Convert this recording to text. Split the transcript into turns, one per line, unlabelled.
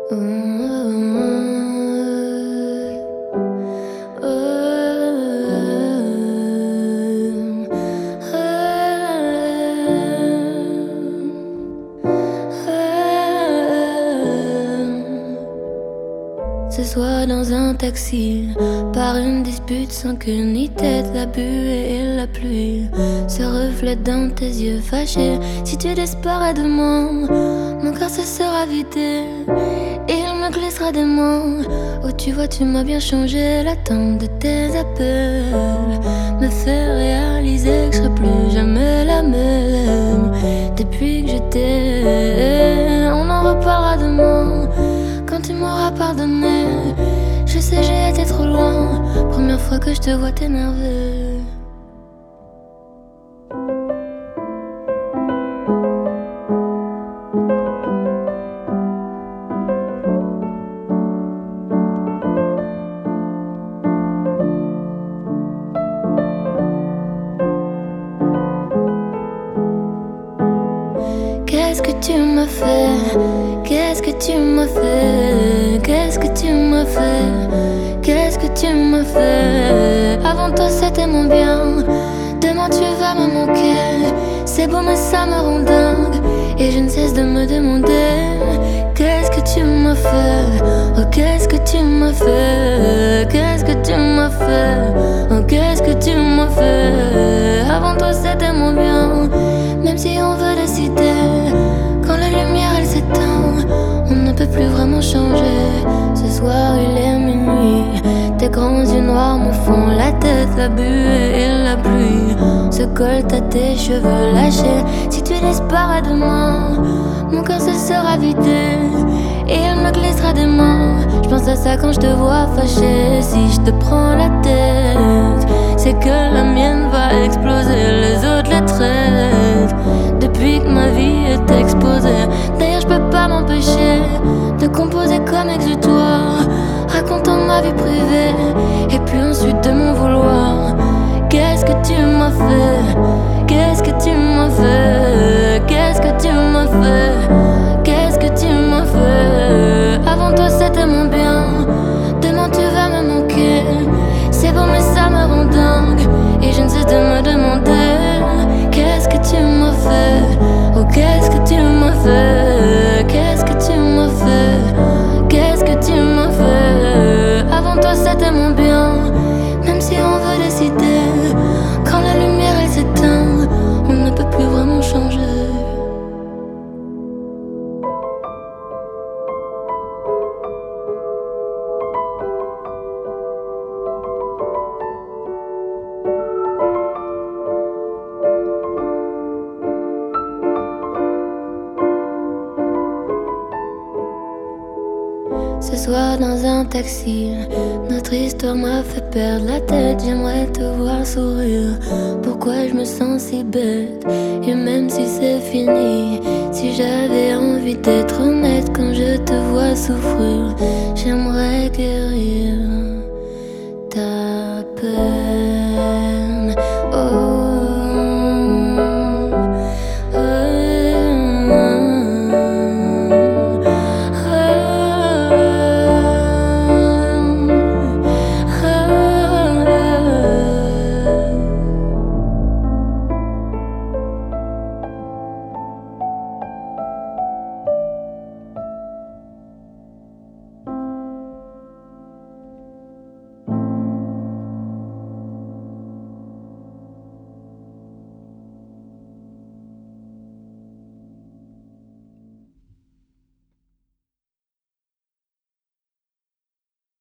Ce soir dans un taxi, par une dispute sans queue ni tête, la buée et la pluie se reflètent dans tes yeux fâchés. Si tu disparais de moi, mon cœur se sera vidé et il me glissera des mots. Oh tu vois tu m'as bien changé, l'attente de tes appels me fait réaliser que je serai plus jamais la même. Depuis que j'étais, on en reparlera demain quand tu m'auras pardonné. Je sais j'ai été trop loin, première fois que je te vois t'énerver. Qu'est-ce que tu m'as fait? Qu'est-ce que tu m'as fait? Qu'est-ce que tu m'as fait? Qu'est-ce que tu m'as fait? Avant toi c'était mon bien, demain tu vas me manquer. C'est beau mais ça me rend dingue et je ne cesse de me demander qu'est-ce que tu m'as fait? Oh qu'est-ce que tu m'as fait? Qu'est-ce que tu m'as fait? Oh qu'est-ce que tu m'as fait? Avant toi c'était mon bien, même si on veut décider. Quand la lumière elle s'éteint, on ne peut plus vraiment changer. Ce soir il est minuit, tes grands yeux noirs me font la tête. La buée et la pluie se collent à tes cheveux lâchés. Si tu disparais de moi, mon cœur se sera vidé et il me glissera des mains. Je pense à ça quand je te vois fâché. Si je te prends la tête, c'est que la mienne va exploser, les autres les traitent. Depuis que ma vie est exposée, d'ailleurs je peux pas m'empêcher de composer comme exutoire, racontant ma vie privée et puis ensuite de m'en vouloir. Qu'est-ce que tu m'as fait? Qu'est-ce que tu m'as fait? Qu'est-ce que tu m'as fait? Qu'est-ce que tu m'as fait? Avant toi c'était mon bien, demain tu vas me manquer. C'est bon mais ça me rend dingue et je ne cesse de me demander qu'est-ce que tu m'as fait? Oh qu'est-ce que tu m'as fait? Qu'est-ce que tu m'as fait? Qu'est-ce que tu m'as fait? Avant toi c'était mon bien, même si on veut décider. Quand la lumière elle s'éteint, on ne peut plus vraiment changer. Ce soir dans un taxi, notre histoire m'a fait perdre la tête. J'aimerais te voir sourire, pourquoi je me sens si bête? Et même si c'est fini, si j'avais envie d'être honnête, quand je te vois souffrir, j'aimerais guérir.